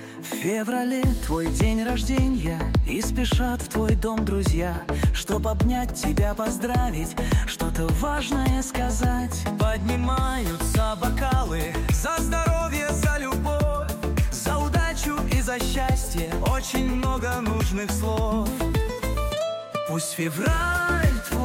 В феврале твой день рождения, и спешат в твой дом друзья, чтоб обнять тебя, поздравить, что-то важное сказать. Поднимаются бокалы за здоровье, за любовь, за удачу и за счастье, очень много нужных слов. Пусть февраль твой